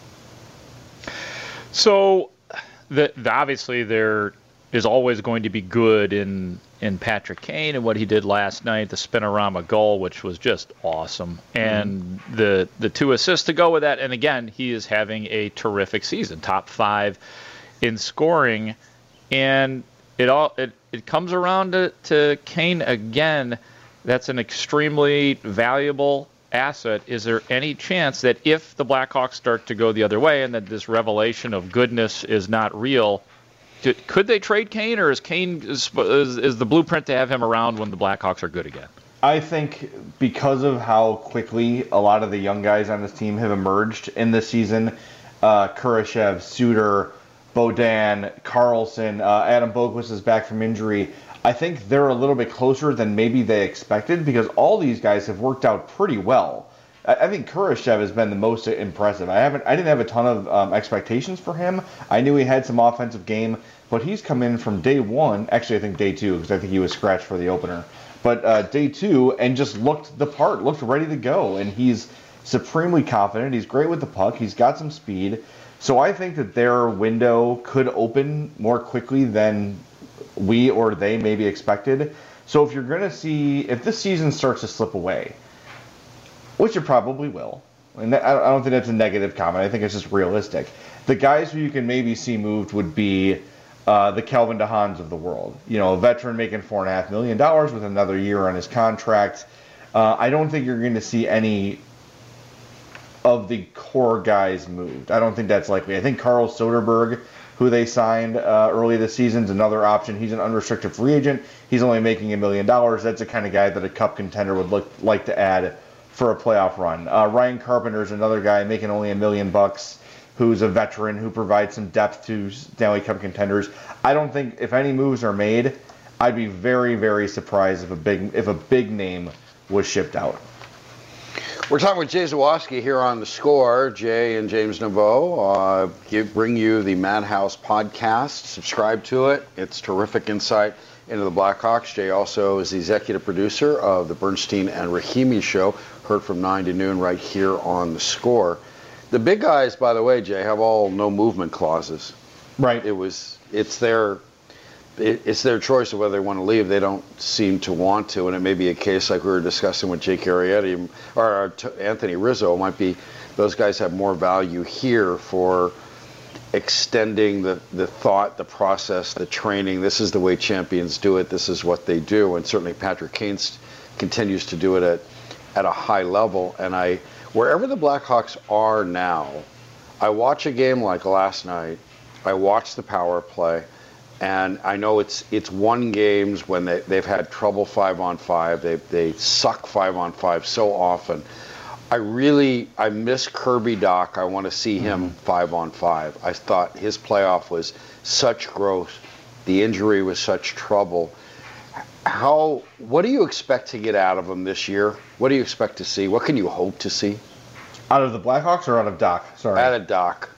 So, obviously there is always going to be good in Patrick Kane and what he did last night, the spinorama goal, which was just awesome, and the 2 assists to go with that. And again, he is having a terrific season, top 5 in scoring, and it comes around to Kane again. That's an extremely valuable asset. Is there any chance that if the Blackhawks start to go the other way and that this revelation of goodness is not real, could they trade Kane, or is Kane is the blueprint to have him around when the Blackhawks are good again? I think because of how quickly a lot of the young guys on this team have emerged in this season, Kurashev, Suter, Bodan, Carlson, Adam Boqvist is back from injury. I think they're a little bit closer than maybe they expected, because all these guys have worked out pretty well. I think Kurashev has been the most impressive. I didn't have a ton of expectations for him. I knew he had some offensive game, but he's come in from day 1. Actually, I think day 2, because I think he was scratched for the opener. But day 2, and just looked the part, looked ready to go. And he's supremely confident. He's great with the puck. He's got some speed. So I think that their window could open more quickly than we or they maybe expected. So if you're going to see, if this season starts to slip away, which it probably will, and I don't think that's a negative comment, I think it's just realistic, the guys who you can maybe see moved would be the Calvin DeHaans of the world. You know, a veteran making $4.5 million with another year on his contract. I don't think you're going to see any of the core guys moved. I don't think that's likely. I think Carl Soderberg, who they signed early this season, is another option. He's an unrestricted free agent. He's only making $1 million. That's the kind of guy that a cup contender would like to add for a playoff run. Ryan Carpenter is another guy making only $1 million, who's a veteran who provides some depth to Stanley Cup contenders. I don't think, if any moves are made, I'd be very, very surprised if a big name was shipped out. We're talking with Jay Zawaski here on The Score. Jay and James Naveau bring you the Madhouse podcast. Subscribe to it. It's terrific insight into the Blackhawks. Jay also is the executive producer of the Bernstein and Rahimi Show, heard from 9 to noon right here on The Score. The big guys, by the way, Jay, have all no movement clauses. Right. It's their choice of whether they want to leave. They don't seem to want to, and it may be a case like we were discussing with Jake Arrieta or Anthony Rizzo. It might be those guys have more value here for extending the thought, the process, the training. This is the way champions do it. This is what they do. And certainly Patrick Kane continues to do it at a high level. And wherever the Blackhawks are now, I watch a game like last night. I watch the power play, and I know it's won games when they've had trouble 5-on-5. They suck 5-on-5 so often. I miss Kirby Dach. I want to see him 5-on-5. I thought his playoff was such growth. The injury was such trouble. What do you expect to get out of him this year? What do you expect to see? What can you hope to see? Out of the Blackhawks or out of Dach? Sorry. Out of Dach.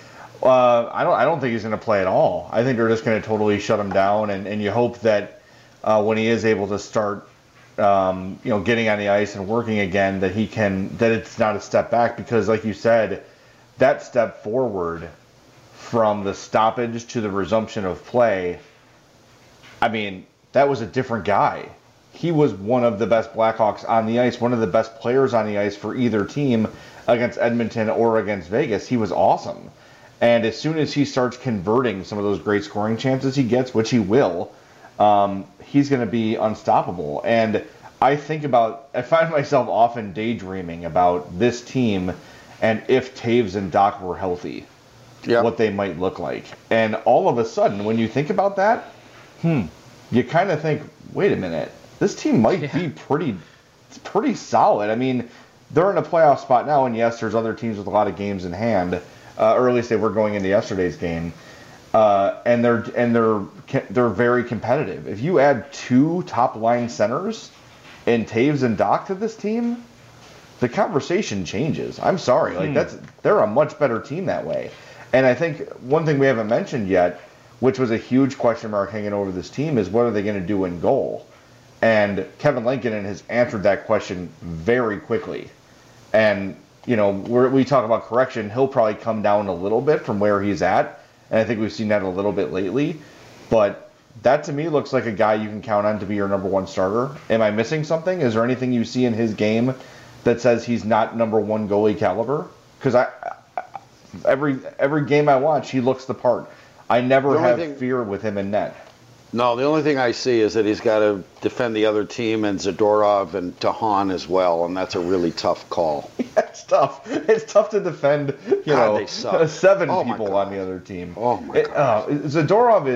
I don't think he's going to play at all. I think they're just going to totally shut him down, and you hope that when he is able to start getting on the ice and working again, that it's not a step back, because like you said, that step forward from the stoppage to the resumption of play, I mean, that was a different guy. He was one of the best Blackhawks on the ice, one of the best players on the ice for either team against Edmonton or against Vegas. He was awesome. And as soon as he starts converting some of those great scoring chances he gets, which he will, he's going to be unstoppable. And I find myself often daydreaming about this team and if Taves and Dach were healthy, what they might look like. And all of a sudden, when you think about that, you kind of think, wait a minute, this team might be pretty solid. I mean, they're in a playoff spot now, and yes, there's other teams with a lot of games in hand, or at least they were going into yesterday's game. And they're very competitive. If you add 2 top line centers and Taves and Dach to this team, the conversation changes. I'm sorry, they're a much better team that way. And I think one thing we haven't mentioned yet, which was a huge question mark hanging over this team, is what are they going to do in goal? And Kevin Lankinen has answered that question very quickly. And we talk about correction, he'll probably come down a little bit from where he's at. And I think we've seen that a little bit lately. But that, to me, looks like a guy you can count on to be your number 1 starter. Am I missing something? Is there anything you see in his game that says he's not number 1 goalie caliber? Because every game I watch, he looks the part. I never have fear with him in net. No, the only thing I see is that he's got to defend the other team and Zadorov and Tahan as well, and that's a really tough call. It's tough. It's tough to defend, 7 people on the other team. Oh my God. Zadorov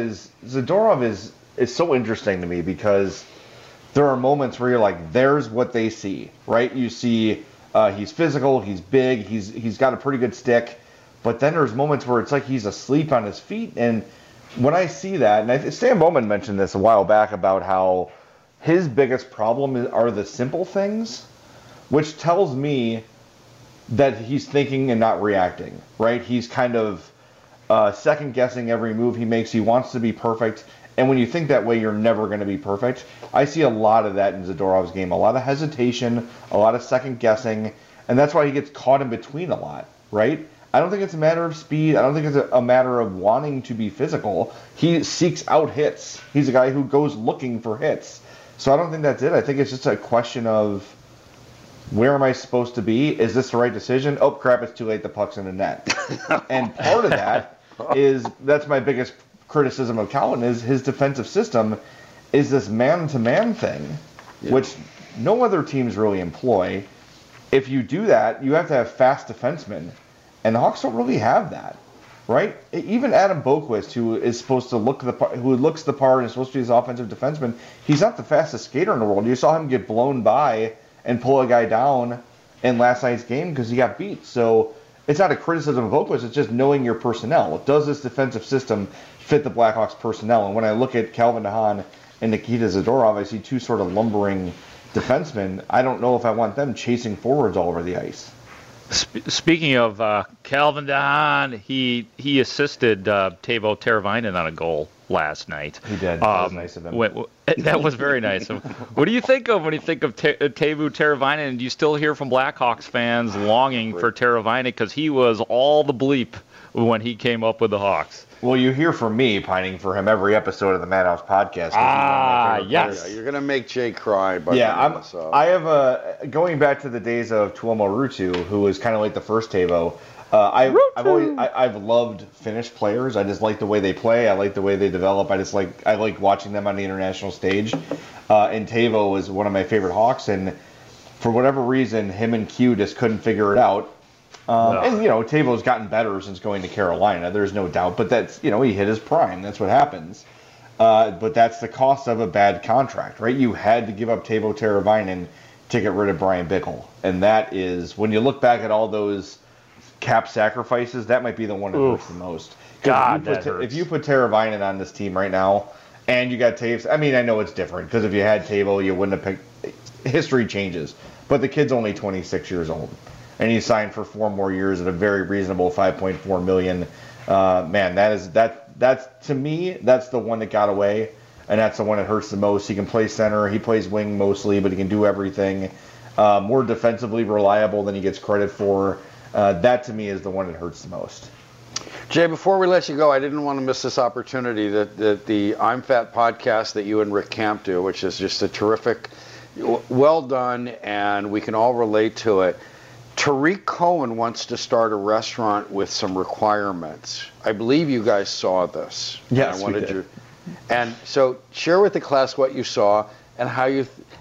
is so interesting to me, because there are moments where you're like, there's what they see, right? You see he's physical, he's big, he's got a pretty good stick, but then there's moments where it's like he's asleep on his feet. And when I see that, and Stan Bowman mentioned this a while back about how his biggest problem are the simple things, which tells me that he's thinking and not reacting, right? He's kind of second-guessing every move he makes. He wants to be perfect. And when you think that way, you're never going to be perfect. I see a lot of that in Zadorov's game. A lot of hesitation, a lot of second-guessing, and that's why he gets caught in between a lot, right? I don't think it's a matter of speed. I don't think it's a matter of wanting to be physical. He seeks out hits. He's a guy who goes looking for hits. So I don't think that's it. I think it's just a question of, where am I supposed to be? Is this the right decision? Oh, crap, it's too late. The puck's in the net. And part of that that's my biggest criticism of Cowan, is his defensive system is this man-to-man thing, which no other teams really employ. If you do that, you have to have fast defensemen. And the Hawks don't really have that, right? Even Adam Boquist, who is supposed to look the part, who looks the part and is supposed to be his offensive defenseman, he's not the fastest skater in the world. You saw him get blown by and pull a guy down in last night's game because he got beat. So it's not a criticism of Boquist, it's just knowing your personnel. Does this defensive system fit the Blackhawks' personnel? And when I look at Calvin DeHaan and Nikita Zadorov, I see 2 sort of lumbering defensemen. I don't know if I want them chasing forwards all over the ice. Speaking of Calvin DeHaan, he assisted Teuvo Teravainen on a goal last night. He did. That was nice of him. That was very nice. What do you think of when you think of Teuvo Teravainen? And do you still hear from Blackhawks fans longing for Teravainen because he was all the bleep when he came up with the Hawks? Well, you hear from me pining for him every episode of the Madhouse podcast. Yes. Yeah, you're going to make Jay cry. I have going back to the days of Tuomo Ruutu, who was kind of like the first Teuvo. I've loved Finnish players. I just like the way they play. I like the way they develop. I like watching them on the international stage. And Teuvo was one of my favorite Hawks, and for whatever reason, him and Q just couldn't figure it out. And Teuvo's gotten better since going to Carolina. There's no doubt, but that's he hit his prime. That's what happens. But that's the cost of a bad contract, right? You had to give up Teuvo Teravainen to get rid of Brian Bickle, and that is when you look back at all those cap sacrifices, that might be the one that hurts the most. God, that hurts. If you put Teravainen on this team right now, and you got Taves, I mean, I know it's different because if you had Teuvo, you wouldn't have picked. History changes, but the kid's only 26 years old. And he signed for 4 more years at a very reasonable $5.4 million. Man, that's to me, that's the one that got away, and that's the one that hurts the most. He can play center, he plays wing mostly, but he can do everything. More defensively reliable than he gets credit for. That to me is the one that hurts the most. Jay, before we let you go, I didn't want to miss this opportunity that the I'm Fat podcast that you and Rick Camp do, which is just a terrific, well done, and we can all relate to it. Tariq Cohen wants to start a restaurant with some requirements. I believe you guys saw this. Yes, we did. And so share with the class what you saw and what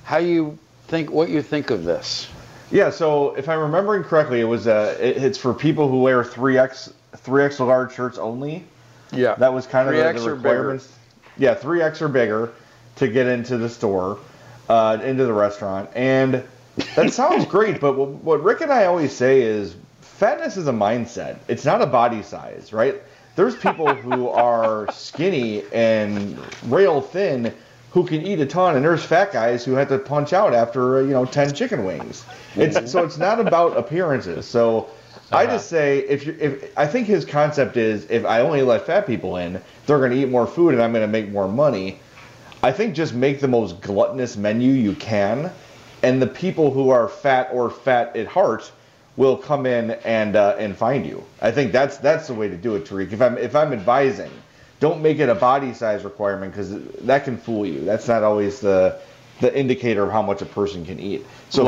you think of this. Yeah, so if I'm remembering correctly, it was it's for people who wear 3X large shirts only. Yeah. That was kind of the Or requirements. Yeah, 3X or bigger to get into the store, into the restaurant. And that sounds great, but what Rick and I always say is fatness is a mindset. It's not a body size, right? There's people who are skinny and rail thin who can eat a ton, and there's fat guys who have to punch out after 10 chicken wings. So it's not about appearances. So I just say if I think his concept is if I only let fat people in, they're going to eat more food and I'm going to make more money. I think just make the most gluttonous menu you can. And the people who are fat or fat at heart will come in and find you. I think that's the way to do it, Tariq. If I'm advising, don't make it a body size requirement because that can fool you. That's not always the indicator of how much a person can eat. So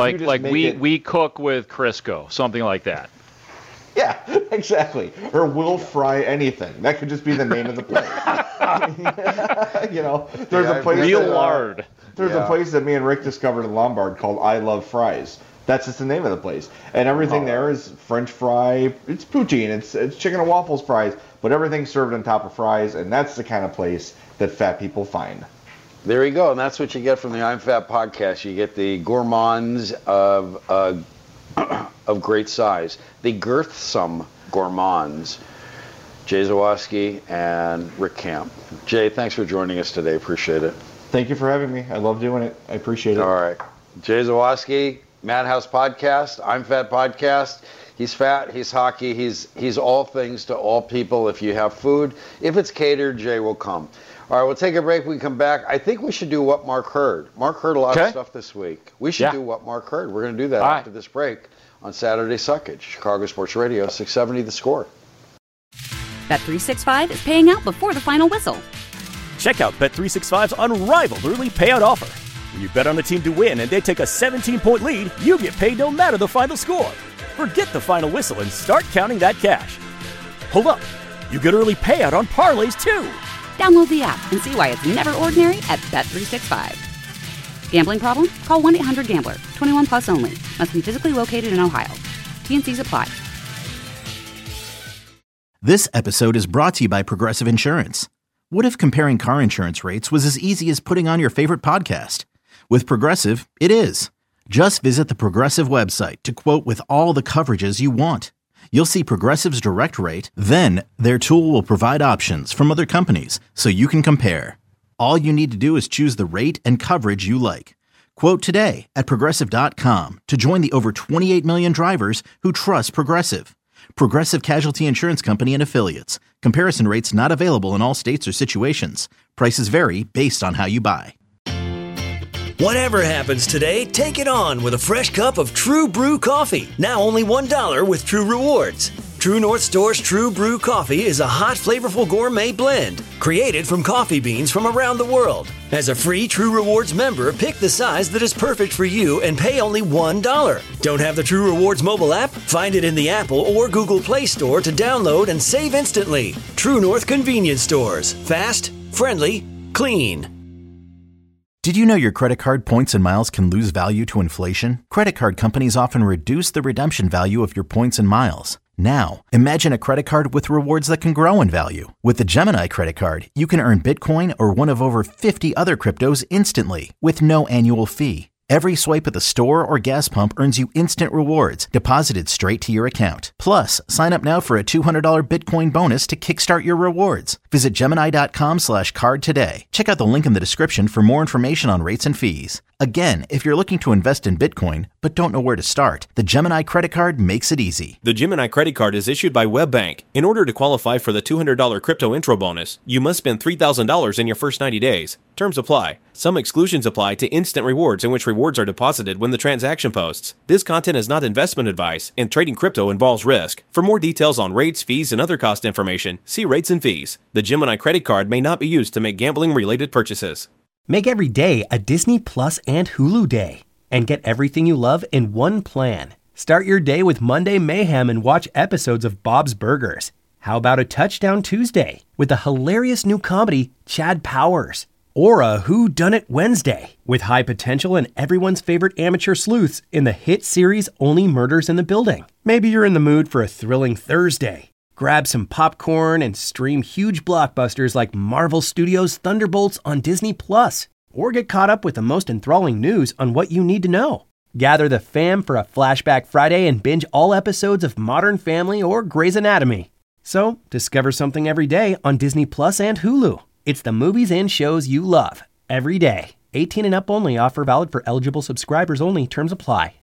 we cook with Crisco, something like that. Yeah, exactly. Or we'll fry anything. That could just be the name of the place. There's a place real lard. There's a place that me and Rick discovered in Lombard called I Love Fries. That's just the name of the place. And everything there is French fry, it's poutine, it's chicken and waffles fries, but everything's served on top of fries, and that's the kind of place that fat people find. There you go, and that's what you get from the I'm Fat podcast. You get the gourmands of great size, the girthsome gourmands, Jay Zawaski and Rick Camp. Jay, thanks for joining us today. Appreciate it. Thank you for having me. I love doing it. I appreciate it. All right. Jay Zawaski, Madhouse Podcast, I'm Fat Podcast. He's fat, he's hockey, he's all things to all people. If you have food, if it's catered, Jay will come. All right, we'll take a break. We come back. I think we should do what Mark heard. Mark heard a lot of stuff this week. We should do what Mark heard. We're going to do that after this break on Saturday Suckage, Chicago Sports Radio, 670 The Score. Bet365 is paying out before the final whistle. Check out Bet365's unrivaled early payout offer. When you bet on a team to win and they take a 17-point lead, you get paid no matter the final score. Forget the final whistle and start counting that cash. Hold up. You get early payout on parlays, too. Download the app and see why it's never ordinary at Bet365. Gambling problem? Call 1-800-GAMBLER. 21 plus only. Must be physically located in Ohio. T&Cs apply. This episode is brought to you by Progressive Insurance. What if comparing car insurance rates was as easy as putting on your favorite podcast? With Progressive, it is. Just visit the Progressive website to quote with all the coverages you want. You'll see Progressive's direct rate, then their tool will provide options from other companies so you can compare. All you need to do is choose the rate and coverage you like. Quote today at Progressive.com to join the over 28 million drivers who trust Progressive. Progressive Casualty Insurance Company and Affiliates. Comparison rates not available in all states or situations. Prices vary based on how you buy. Whatever happens today, take it on with a fresh cup of True Brew coffee. Now only $1 with True Rewards. True North Store's True Brew coffee is a hot, flavorful gourmet blend created from coffee beans from around the world. As a free True Rewards member, pick the size that is perfect for you and pay only $1. Don't have the True Rewards mobile app? Find it in the Apple or Google Play Store to download and save instantly. True North Convenience Stores. Fast, friendly, clean. Did you know your credit card points and miles can lose value to inflation? Credit card companies often reduce the redemption value of your points and miles. Now, imagine a credit card with rewards that can grow in value. With the Gemini credit card, you can earn Bitcoin or one of over 50 other cryptos instantly with no annual fee. Every swipe at the store or gas pump earns you instant rewards deposited straight to your account. Plus, sign up now for a $200 Bitcoin bonus to kickstart your rewards. Visit Gemini.com/card today. Check out the link in the description for more information on rates and fees. Again, if you're looking to invest in Bitcoin but don't know where to start, the Gemini credit card makes it easy. The Gemini credit card is issued by WebBank. In order to qualify for the $200 crypto intro bonus, you must spend $3,000 in your first 90 days. Terms apply. Some exclusions apply to instant rewards in which rewards are deposited when the transaction posts. This content is not investment advice, and trading crypto involves risk. For more details on rates, fees, and other cost information, see rates and fees. The Gemini credit card may not be used to make gambling-related purchases. Make every day a Disney Plus and Hulu day and get everything you love in one plan. Start your day with Monday Mayhem and watch episodes of Bob's Burgers. How about a Touchdown Tuesday with the hilarious new comedy Chad Powers? Or a Who Done It Wednesday with high potential and everyone's favorite amateur sleuths in the hit series Only Murders in the Building. Maybe you're in the mood for a thrilling Thursday. Grab some popcorn and stream huge blockbusters like Marvel Studios' Thunderbolts on Disney+. Or get caught up with the most enthralling news on What You Need to Know. Gather the fam for a Flashback Friday and binge all episodes of Modern Family or Grey's Anatomy. So, discover something every day on Disney Plus and Hulu. It's the movies and shows you love, every day. 18 and up only. Offer valid for eligible subscribers only. Terms apply.